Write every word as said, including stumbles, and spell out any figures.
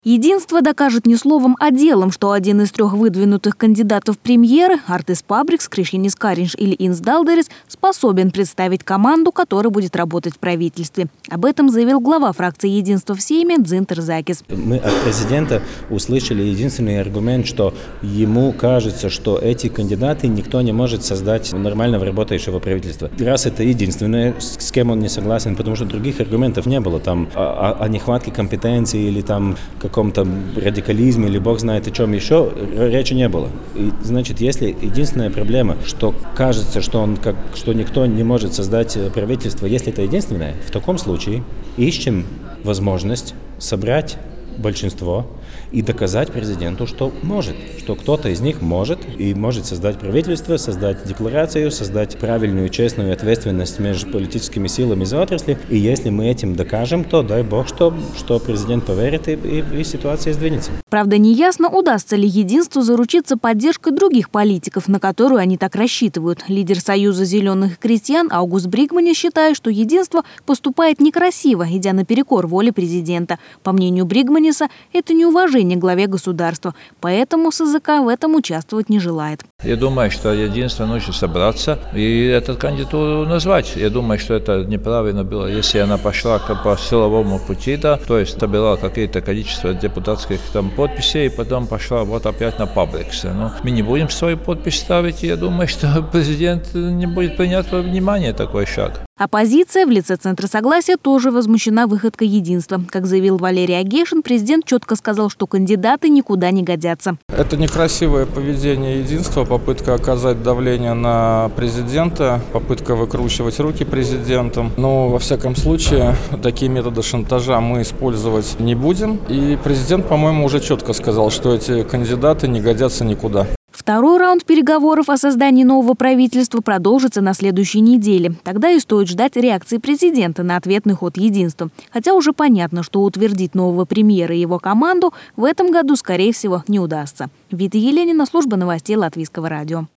Единство докажет не словом, а делом, что один из трех выдвинутых кандидатов в премьеры – Артис Пабрикс, Кришьянис Каринш или Инс Далдерис – способен представить команду, которая будет работать в правительстве. Об этом заявил глава фракции «Единство» в Сейме Дзинтер Закис. Мы от президента услышали единственный аргумент, что ему кажется, что эти кандидаты никто не может создать нормального работающего правительства. Раз это единственное, с кем он не согласен, потому что других аргументов не было там о, о нехватке компетенции или там каком-то радикализме или бог знает о чем еще, речи не было. И, значит, если единственная проблема, что кажется, что, он, как, что никто не может создать правительство, если это единственное, в таком случае ищем возможность собрать большинство и доказать президенту, что может, что кто-то из них может и может создать правительство, создать декларацию, создать правильную, честную ответственность между политическими силами за отрасли. И если мы этим докажем, то дай бог, что, что президент поверит и, и, и ситуация сдвинется. Правда, неясно, удастся ли единству заручиться поддержкой других политиков, на которую они так рассчитывают. Лидер Союза зеленых крестьян Аугуст Бригманис считает, что единство поступает некрасиво, идя наперекор воле президента. По мнению Бригманиса, это неуважение к главе государства, поэтому СЗК в этом участвовать не желает. Я думаю, что единство нужно собраться и эту кандидатуру назвать. Я думаю, что это неправильно было, если она пошла по силовому пути, да, то есть собирала какие-то количество депутатских там подписей, и потом пошла вот опять на Пабрикса. Но мы не будем свою подпись ставить, и я думаю, что президент не будет принять во внимание такой шаг. Оппозиция в лице Центра Согласия тоже возмущена выходкой единства. Как заявил Валерий Агешин, президент четко сказал, что кандидаты никуда не годятся. Это некрасивое поведение единства, попытка оказать давление на президента, попытка выкручивать руки президентом. Но, во всяком случае, такие методы шантажа мы использовать не будем. И президент, по-моему, уже четко сказал, что эти кандидаты не годятся никуда. Второй раунд переговоров о создании нового правительства продолжится на следующей неделе. Тогда и стоит ждать реакции президента на ответный ход единства. Хотя уже понятно, что утвердить нового премьера и его команду в этом году, скорее всего, не удастся. Вита Еленина, служба новостей Латвийского радио.